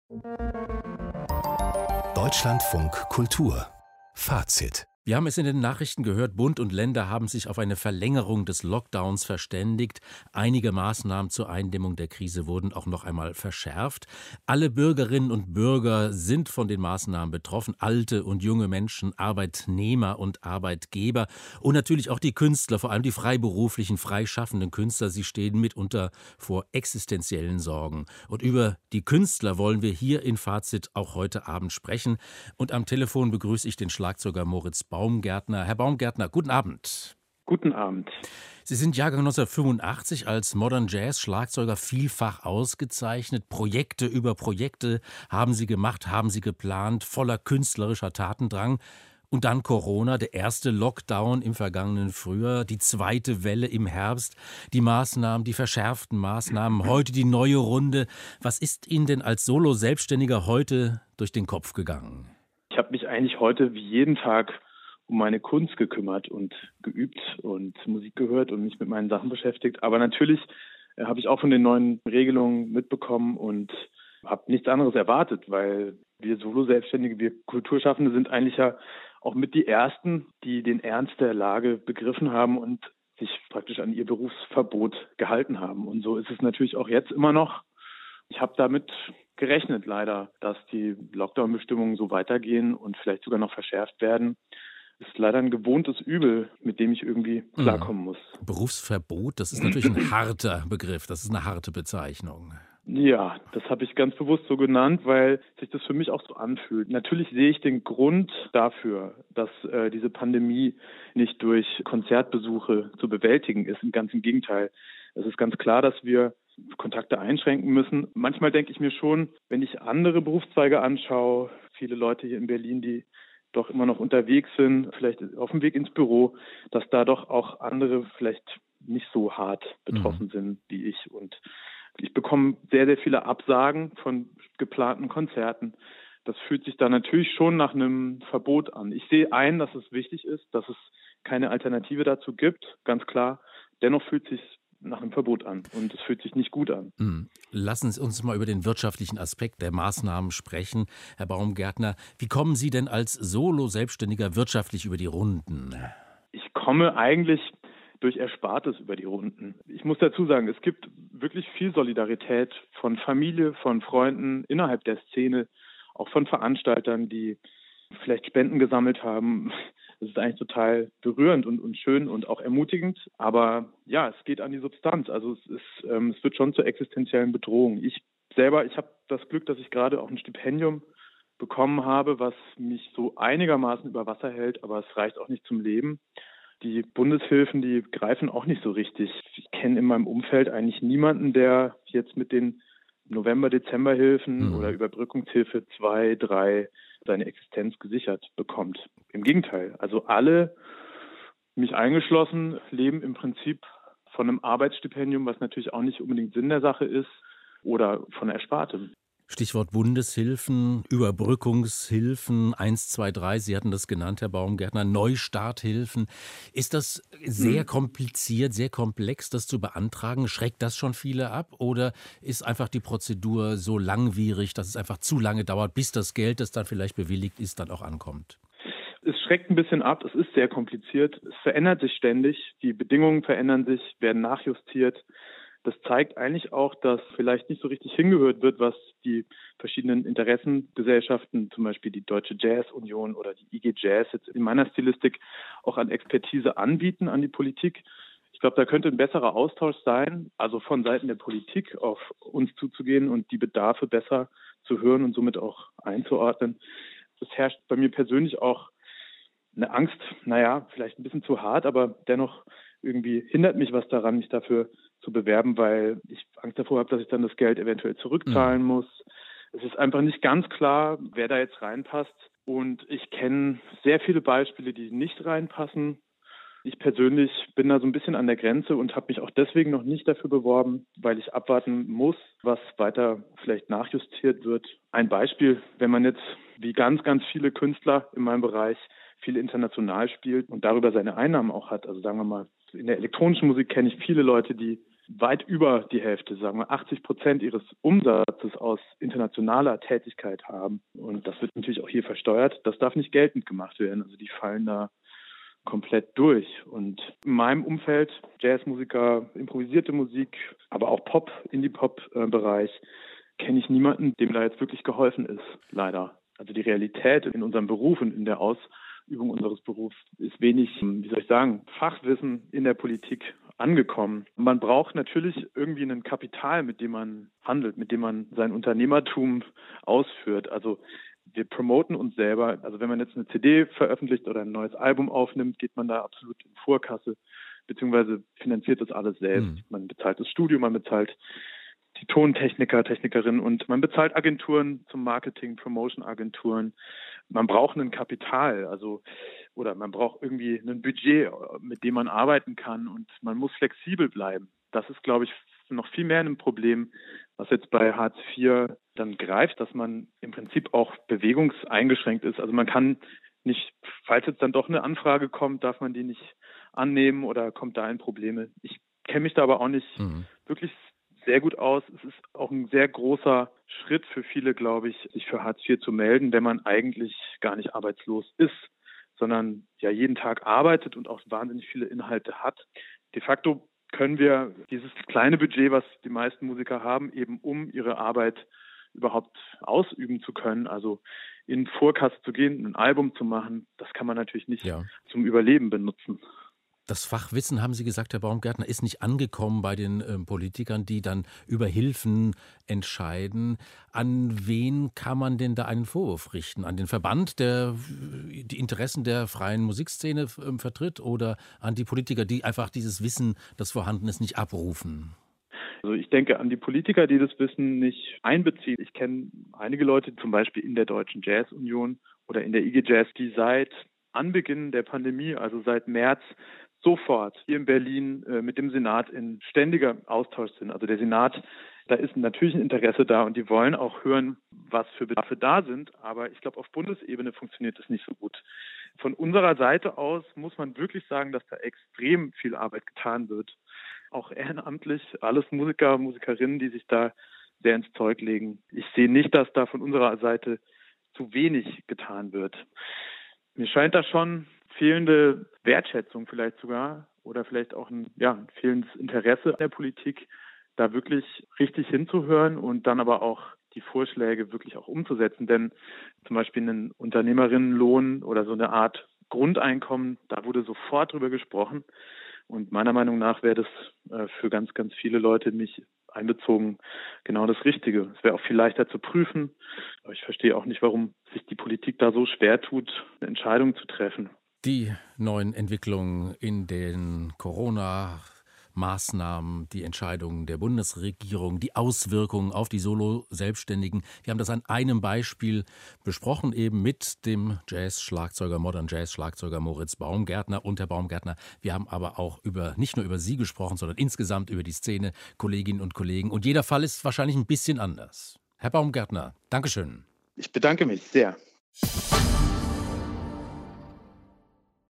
Deutschlandfunk Kultur Fazit. Wir haben es in den Nachrichten gehört, Bund und Länder haben sich auf eine Verlängerung des Lockdowns verständigt. Einige Maßnahmen zur Eindämmung der Krise wurden auch noch einmal verschärft. Alle Bürgerinnen und Bürger sind von den Maßnahmen betroffen. Alte und junge Menschen, Arbeitnehmer und Arbeitgeber und natürlich auch die Künstler, vor allem die freiberuflichen, freischaffenden Künstler. Sie stehen mitunter vor existenziellen Sorgen. Und über die Künstler wollen wir hier in Fazit auch heute Abend sprechen. Und am Telefon begrüße ich den Schlagzeuger Moritz Baumgärtner. Herr Baumgärtner, guten Abend. Guten Abend. Sie sind Jahrgang 1985 als Modern Jazz Schlagzeuger vielfach ausgezeichnet. Projekte über Projekte haben Sie gemacht, haben Sie geplant, voller künstlerischer Tatendrang. Und dann Corona, der erste Lockdown im vergangenen Frühjahr, die zweite Welle im Herbst, die Maßnahmen, die verschärften Maßnahmen, heute die neue Runde. Was ist Ihnen denn als Solo-Selbstständiger heute durch den Kopf gegangen? Ich habe mich eigentlich heute wie jeden Tag um meine Kunst gekümmert und geübt und Musik gehört und mich mit meinen Sachen beschäftigt. Aber natürlich habe ich auch von den neuen Regelungen mitbekommen und habe nichts anderes erwartet, weil wir Solo-Selbstständige, wir Kulturschaffende sind eigentlich ja auch mit die Ersten, die den Ernst der Lage begriffen haben und sich praktisch an ihr Berufsverbot gehalten haben. Und so ist es natürlich auch jetzt immer noch. Ich habe damit gerechnet leider, dass die Lockdown-Bestimmungen so weitergehen und vielleicht sogar noch verschärft werden. Das ist leider ein gewohntes Übel, mit dem ich irgendwie klarkommen muss. Berufsverbot, das ist natürlich ein harter Begriff, das ist eine harte Bezeichnung. Ja, das habe ich ganz bewusst so genannt, weil sich das für mich auch so anfühlt. Natürlich sehe ich den Grund dafür, dass diese Pandemie nicht durch Konzertbesuche zu bewältigen ist. Ganz im Gegenteil. Es ist ganz klar, dass wir Kontakte einschränken müssen. Manchmal denke ich mir schon, wenn ich andere Berufszweige anschaue, viele Leute hier in Berlin, die doch immer noch unterwegs sind, vielleicht auf dem Weg ins Büro, dass da doch auch andere vielleicht nicht so hart betroffen sind wie ich. Und ich bekomme sehr, sehr viele Absagen von geplanten Konzerten. Das fühlt sich da natürlich schon nach einem Verbot an. Ich sehe ein, dass es wichtig ist, dass es keine Alternative dazu gibt, ganz klar. Dennoch fühlt es sich nach einem Verbot an und es fühlt sich nicht gut an. Lassen Sie uns mal über den wirtschaftlichen Aspekt der Maßnahmen sprechen. Herr Baumgärtner, wie kommen Sie denn als Solo-Selbstständiger wirtschaftlich über die Runden? Ich komme eigentlich durch Erspartes über die Runden. Ich muss dazu sagen, es gibt wirklich viel Solidarität von Familie, von Freunden innerhalb der Szene, auch von Veranstaltern, die vielleicht Spenden gesammelt haben. Das ist eigentlich total berührend und schön und auch ermutigend. Aber ja, es geht an die Substanz. Also es wird schon zur existenziellen Bedrohung. Ich habe das Glück, dass ich gerade auch ein Stipendium bekommen habe, was mich so einigermaßen über Wasser hält, aber es reicht auch nicht zum Leben. Die Bundeshilfen, die greifen auch nicht so richtig. Ich kenne in meinem Umfeld eigentlich niemanden, der jetzt mit den November-Dezember-Hilfen oder Überbrückungshilfe 2, 3 seine Existenz gesichert bekommt. Im Gegenteil. Also alle, mich eingeschlossen, leben im Prinzip von einem Arbeitsstipendium, was natürlich auch nicht unbedingt Sinn der Sache ist, oder von Erspartem. Stichwort Bundeshilfen, Überbrückungshilfen, 1, 2, 3, Sie hatten das genannt, Herr Baumgärtner, Neustarthilfen. Ist das sehr kompliziert, sehr komplex, das zu beantragen? Schreckt das schon viele ab? Oder ist einfach die Prozedur so langwierig, dass es einfach zu lange dauert, bis das Geld, das dann vielleicht bewilligt ist, dann auch ankommt? Es schreckt ein bisschen ab, es ist sehr kompliziert, es verändert sich ständig, die Bedingungen verändern sich, werden nachjustiert. Das zeigt eigentlich auch, dass vielleicht nicht so richtig hingehört wird, was die verschiedenen Interessengesellschaften, zum Beispiel die Deutsche Jazz Union oder die IG Jazz jetzt in meiner Stilistik auch an Expertise anbieten an die Politik. Ich glaube, da könnte ein besserer Austausch sein, also von Seiten der Politik auf uns zuzugehen und die Bedarfe besser zu hören und somit auch einzuordnen. Es herrscht bei mir persönlich auch eine Angst, vielleicht ein bisschen zu hart, aber dennoch irgendwie hindert mich was daran, mich dafür zu bewerben, weil ich Angst davor habe, dass ich dann das Geld eventuell zurückzahlen muss. Es ist einfach nicht ganz klar, wer da jetzt reinpasst. Und ich kenne sehr viele Beispiele, die nicht reinpassen. Ich persönlich bin da so ein bisschen an der Grenze und habe mich auch deswegen noch nicht dafür beworben, weil ich abwarten muss, was weiter vielleicht nachjustiert wird. Ein Beispiel, wenn man jetzt wie ganz, ganz viele Künstler in meinem Bereich viel international spielt und darüber seine Einnahmen auch hat. Also sagen wir mal, in der elektronischen Musik kenne ich viele Leute, die weit über die Hälfte, sagen wir 80% ihres Umsatzes aus internationaler Tätigkeit haben. Und das wird natürlich auch hier versteuert. Das darf nicht geltend gemacht werden. Also die fallen da komplett durch. Und in meinem Umfeld, Jazzmusiker, improvisierte Musik, aber auch Pop, Indie-Pop-Bereich, kenne ich niemanden, dem da jetzt wirklich geholfen ist, leider. Also die Realität in unserem Beruf und in der Ausübung unseres Berufs ist wenig, Fachwissen in der Politik angekommen. Man braucht natürlich irgendwie ein Kapital, mit dem man handelt, mit dem man sein Unternehmertum ausführt. Also wir promoten uns selber. Also wenn man jetzt eine CD veröffentlicht oder ein neues Album aufnimmt, geht man da absolut in Vorkasse, beziehungsweise finanziert das alles selbst. Man bezahlt das Studio, man bezahlt die Tontechniker, Technikerinnen und man bezahlt Agenturen zum Marketing, Promotion-Agenturen. Man braucht ein Kapital, oder man braucht irgendwie ein Budget, mit dem man arbeiten kann und man muss flexibel bleiben. Das ist, glaube ich, noch viel mehr ein Problem, was jetzt bei Hartz IV dann greift, dass man im Prinzip auch bewegungseingeschränkt ist. Also man kann nicht, falls jetzt dann doch eine Anfrage kommt, darf man die nicht annehmen oder kommt da in Probleme. Ich kenne mich da aber auch nicht wirklich sehr gut aus. Es ist auch ein sehr großer Schritt für viele, glaube ich, sich für Hartz IV zu melden, wenn man eigentlich gar nicht arbeitslos ist, sondern ja jeden Tag arbeitet und auch wahnsinnig viele Inhalte hat. De facto können wir dieses kleine Budget, was die meisten Musiker haben, eben um ihre Arbeit überhaupt ausüben zu können, also in Vorkasse zu gehen, ein Album zu machen, das kann man natürlich nicht zum Überleben benutzen. Das Fachwissen, haben Sie gesagt, Herr Baumgärtner, ist nicht angekommen bei den Politikern, die dann über Hilfen entscheiden. An wen kann man denn da einen Vorwurf richten? An den Verband, der die Interessen der freien Musikszene vertritt, oder an die Politiker, die einfach dieses Wissen, das vorhanden ist, nicht abrufen? Also ich denke an die Politiker, die das Wissen nicht einbeziehen. Ich kenne einige Leute, zum Beispiel in der Deutschen Jazz-Union oder in der IG Jazz, die seit Anbeginn der Pandemie, also seit März, sofort hier in Berlin mit dem Senat in ständiger Austausch sind. Also der Senat, da ist natürlich ein Interesse da und die wollen auch hören, was für Bedarfe da sind. Aber ich glaube, auf Bundesebene funktioniert das nicht so gut. Von unserer Seite aus muss man wirklich sagen, dass da extrem viel Arbeit getan wird. Auch ehrenamtlich, alles Musiker, Musikerinnen, die sich da sehr ins Zeug legen. Ich sehe nicht, dass da von unserer Seite zu wenig getan wird. Mir scheint da schon fehlende Wertschätzung vielleicht sogar oder vielleicht auch ein fehlendes Interesse der Politik, da wirklich richtig hinzuhören und dann aber auch die Vorschläge wirklich auch umzusetzen. Denn zum Beispiel einen Unternehmerinnenlohn oder so eine Art Grundeinkommen, da wurde sofort drüber gesprochen. Und meiner Meinung nach wäre das für ganz, ganz viele Leute nicht einbezogen genau das Richtige. Es wäre auch viel leichter zu prüfen. Aber ich verstehe auch nicht, warum sich die Politik da so schwer tut, eine Entscheidung zu treffen. Die neuen Entwicklungen in den Corona-Maßnahmen, die Entscheidungen der Bundesregierung, die Auswirkungen auf die Solo-Selbstständigen. Wir haben das an einem Beispiel besprochen, eben mit dem Modern Jazz-Schlagzeuger Moritz Baumgärtner. Und Herr Baumgärtner, wir haben aber auch nicht nur über Sie gesprochen, sondern insgesamt über die Szene, Kolleginnen und Kollegen. Und jeder Fall ist wahrscheinlich ein bisschen anders. Herr Baumgärtner, Dankeschön. Ich bedanke mich sehr.